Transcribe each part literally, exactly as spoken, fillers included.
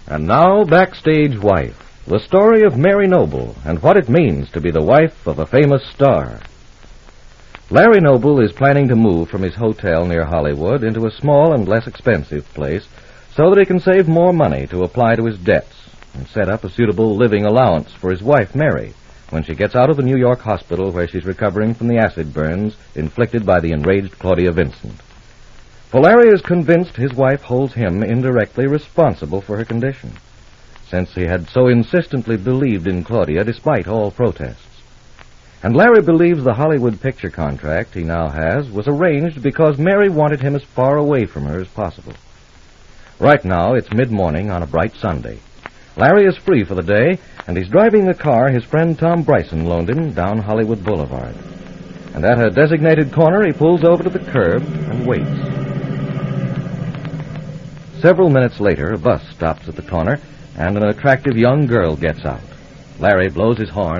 And now, Backstage Wife, the story of Mary Noble and what it means to be the wife of a famous star. Larry Noble is planning to move from his hotel near Hollywood into a small and less expensive place so that he can save more money to apply to his debts and set up a suitable living allowance for his wife, Mary, when she gets out of the New York hospital where she's recovering from the acid burns inflicted by the enraged Claudia Vincent. For Larry is convinced his wife holds him indirectly responsible for her condition, since he had so insistently believed in Claudia despite all protests. And Larry believes the Hollywood picture contract he now has was arranged because Mary wanted him as far away from her as possible. Right now, it's mid-morning on a bright Sunday. Larry is free for the day, and he's driving the car his friend Tom Bryson loaned him down Hollywood Boulevard. And at a designated corner, he pulls over to the curb and waits. Several minutes later, a bus stops at the corner, and an attractive young girl gets out. Larry blows his horn.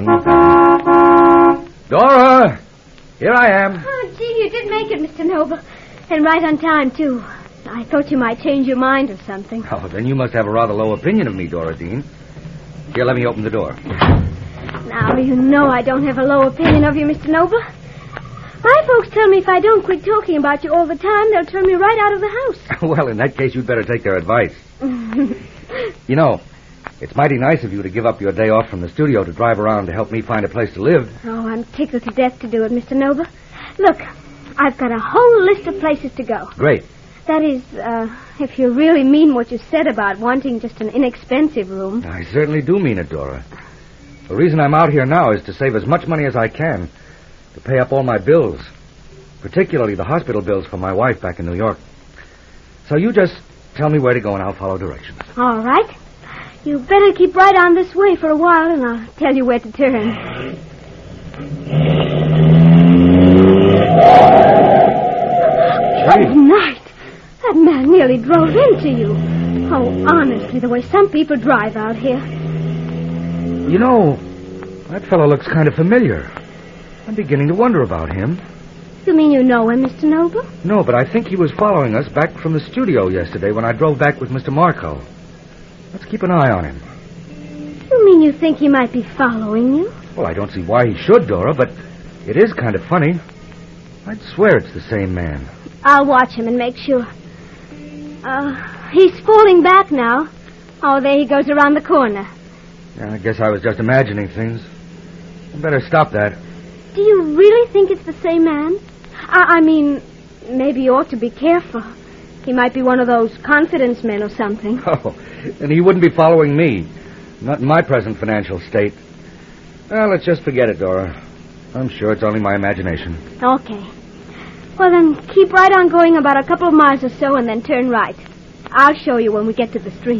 Dora! Here I am. Oh, gee, you did make it, Mister Noble. And right on time, too. I thought you might change your mind or something. Oh, then you must have a rather low opinion of me, Dora Dean. Here, let me open the door. Now, you know I don't have a low opinion of you, Mister Noble. My folks tell me if I don't quit talking about you all the time, they'll turn me right out of the house. Well, in that case, you'd better take their advice. You know, it's mighty nice of you to give up your day off from the studio to drive around to help me find a place to live. Oh, I'm tickled to death to do it, Mister Noble. Look, I've got a whole list of places to go. Great. That is, uh, if you really mean what you said about wanting just an inexpensive room. I certainly do mean it, Dora. The reason I'm out here now is to save as much money as I can to pay up all my bills, particularly the hospital bills for my wife back in New York. So you just tell me where to go and I'll follow directions. All right. You better keep right on this way for a while and I'll tell you where to turn. Good night. That man nearly drove into you. Oh, honestly, the way some people drive out here. You know, that fellow looks kind of familiar. I'm beginning to wonder about him. You mean you know him, Mister Noble? No, but I think he was following us back from the studio yesterday when I drove back with Mister Marco. Let's keep an eye on him. You mean you think he might be following you? Well, I don't see why he should, Dora, but it is kind of funny. I'd swear it's the same man. I'll watch him and make sure. Uh, he's falling back now. Oh, there he goes around the corner. Yeah, I guess I was just imagining things. I better stop that. Do you really think it's the same man? I, I mean, maybe you ought to be careful. He might be one of those confidence men or something. Oh, and he wouldn't be following me. Not in my present financial state. Well, let's just forget it, Dora. I'm sure it's only my imagination. Okay. Well, then, keep right on going about a couple of miles or so and then turn right. I'll show you when we get to the street.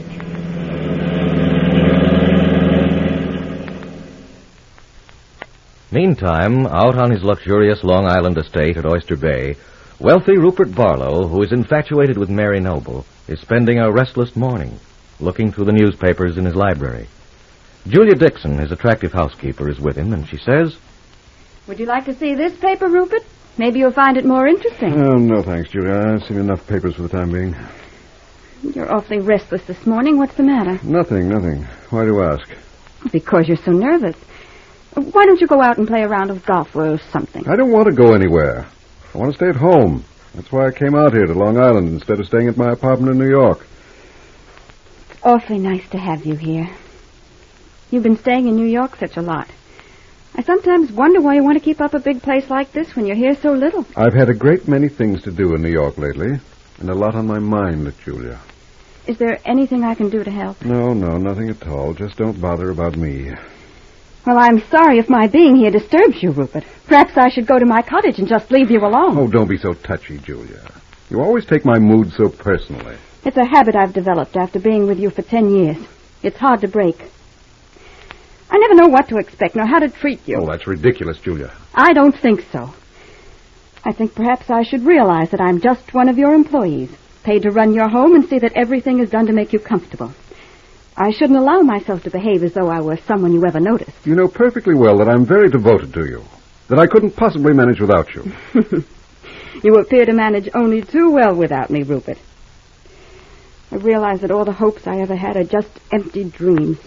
Meantime, out on his luxurious Long Island estate at Oyster Bay, wealthy Rupert Barlow, who is infatuated with Mary Noble, is spending a restless morning, looking through the newspapers in his library. Julia Dixon, his attractive housekeeper, is with him, and she says, "Would you like to see this paper, Rupert? Maybe you'll find it more interesting." Oh, no, thanks, Julia. I've seen enough papers for the time being. You're awfully restless this morning. What's the matter? Nothing, nothing. Why do you ask? Because you're so nervous. Why don't you go out and play a round of golf or something? I don't want to go anywhere. I want to stay at home. That's why I came out here to Long Island instead of staying at my apartment in New York. It's awfully nice to have you here. You've been staying in New York such a lot. I sometimes wonder why you want to keep up a big place like this when you're here so little. I've had a great many things to do in New York lately, and a lot on my mind, Julia. Is there anything I can do to help? No, no, nothing at all. Just don't bother about me. Well, I'm sorry if my being here disturbs you, Rupert. Perhaps I should go to my cottage and just leave you alone. Oh, don't be so touchy, Julia. You always take my mood so personally. It's a habit I've developed after being with you for ten years. It's hard to break. I never know what to expect nor how to treat you. Oh, that's ridiculous, Julia. I don't think so. I think perhaps I should realize that I'm just one of your employees, paid to run your home and see that everything is done to make you comfortable. I shouldn't allow myself to behave as though I were someone you ever noticed. You know perfectly well that I'm very devoted to you, that I couldn't possibly manage without you. You appear to manage only too well without me, Rupert. I realize that all the hopes I ever had are just empty dreams.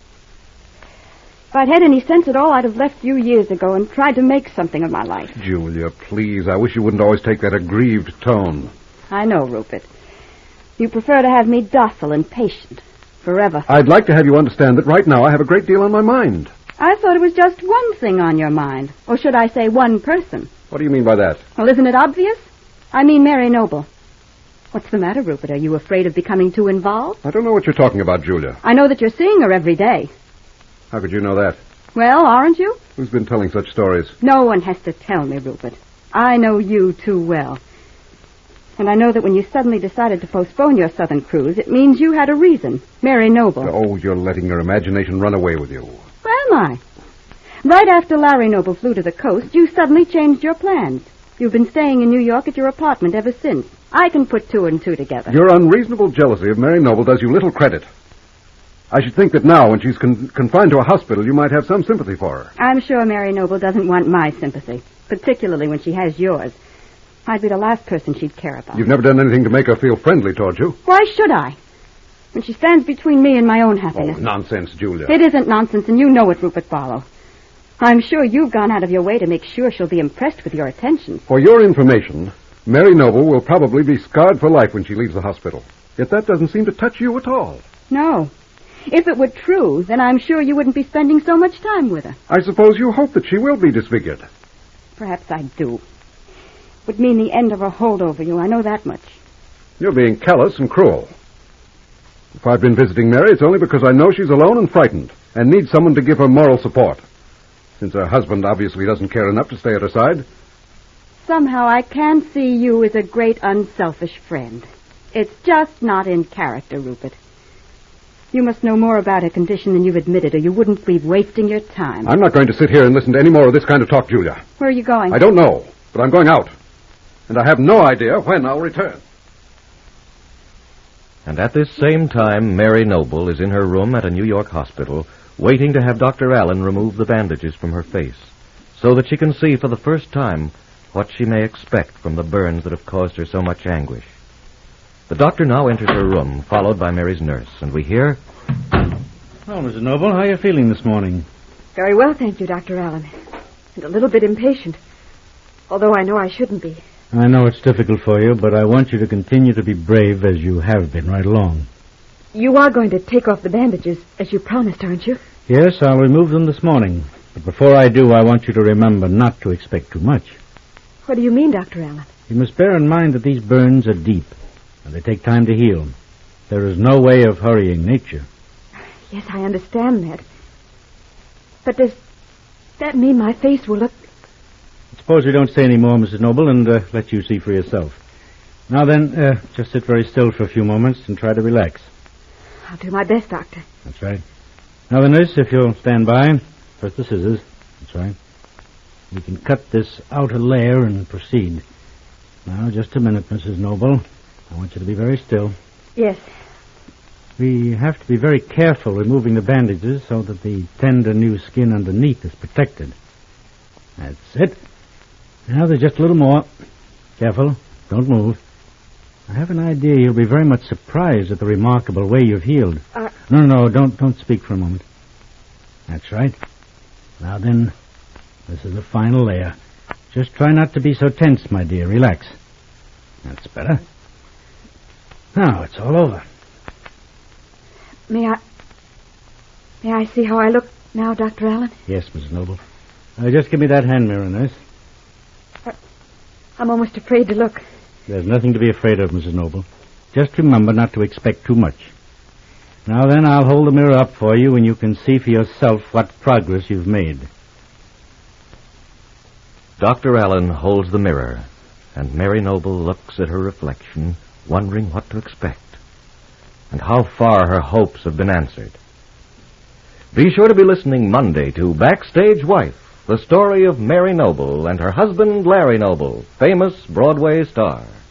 If I'd had any sense at all, I'd have left you years ago and tried to make something of my life. Julia, please, I wish you wouldn't always take that aggrieved tone. I know, Rupert. You prefer to have me docile and patient. Forever. I'd like to have you understand that right now I have a great deal on my mind. I thought it was just one thing on your mind. Or should I say one person? What do you mean by that? Well, isn't it obvious? I mean Mary Noble. What's the matter, Rupert? Are you afraid of becoming too involved? I don't know what you're talking about, Julia. I know that you're seeing her every day. How could you know that? Well, aren't you? Who's been telling such stories? No one has to tell me, Rupert. I know you too well. And I know that when you suddenly decided to postpone your southern cruise, it means you had a reason. Mary Noble. Oh, you're letting your imagination run away with you. Where am I? Right after Larry Noble flew to the coast, you suddenly changed your plans. You've been staying in New York at your apartment ever since. I can put two and two together. Your unreasonable jealousy of Mary Noble does you little credit. I should think that now, when she's con- confined to a hospital, you might have some sympathy for her. I'm sure Mary Noble doesn't want my sympathy, particularly when she has yours. I'd be the last person she'd care about. You've never done anything to make her feel friendly toward you. Why should I? When she stands between me and my own happiness. Oh, nonsense, Julia. It isn't nonsense, and you know it, Rupert Barlow. I'm sure you've gone out of your way to make sure she'll be impressed with your attentions. For your information, Mary Noble will probably be scarred for life when she leaves the hospital. Yet that doesn't seem to touch you at all. No. If it were true, then I'm sure you wouldn't be spending so much time with her. I suppose you hope that she will be disfigured. Perhaps I do. Would mean the end of her hold over you. I know that much. You're being callous and cruel. If I've been visiting Mary, it's only because I know she's alone and frightened and needs someone to give her moral support. Since her husband obviously doesn't care enough to stay at her side. Somehow I can see you as a great unselfish friend. It's just not in character, Rupert. You must know more about her condition than you've admitted, or you wouldn't be wasting your time. I'm not going to sit here and listen to any more of this kind of talk, Julia. Where are you going? I don't know, but I'm going out. And I have no idea when I'll return. And at this same time, Mary Noble is in her room at a New York hospital, waiting to have Doctor Allen remove the bandages from her face, so that she can see for the first time what she may expect from the burns that have caused her so much anguish. The doctor now enters her room, followed by Mary's nurse, and we hear... Well, Missus Noble, how are you feeling this morning? Very well, thank you, Doctor Allen. And a little bit impatient, although I know I shouldn't be. I know it's difficult for you, but I want you to continue to be brave as you have been right along. You are going to take off the bandages, as you promised, aren't you? Yes, I'll remove them this morning. But before I do, I want you to remember not to expect too much. What do you mean, Doctor Allen? You must bear in mind that these burns are deep, and they take time to heal. There is no way of hurrying nature. Yes, I understand that. But does that mean my face will look... Suppose we don't say any more, Missus Noble, and uh, let you see for yourself. Now then, uh, just sit very still for a few moments and try to relax. I'll do my best, Doctor. That's right. Now then, nurse, if you'll stand by. First the scissors. That's right. We can cut this outer layer and proceed. Now, just a minute, Missus Noble. I want you to be very still. Yes. We have to be very careful removing the bandages so that the tender new skin underneath is protected. That's it. Now there's just a little more. Careful. Don't move. I have an idea you'll be very much surprised at the remarkable way you've healed. Uh... No, no, don't, don't speak for a moment. That's right. Now then, this is the final layer. Just try not to be so tense, my dear. Relax. That's better. Now, it's all over. May I... May I see how I look now, Doctor Allen? Yes, Missus Noble. Uh, just give me that hand mirror, nurse. Uh, I'm almost afraid to look. There's nothing to be afraid of, Missus Noble. Just remember not to expect too much. Now then, I'll hold the mirror up for you and you can see for yourself what progress you've made. Doctor Allen holds the mirror, and Mary Noble looks at her reflection, wondering what to expect, and how far her hopes have been answered. Be sure to be listening Monday to Backstage Wife, the story of Mary Noble and her husband, Larry Noble, famous Broadway star.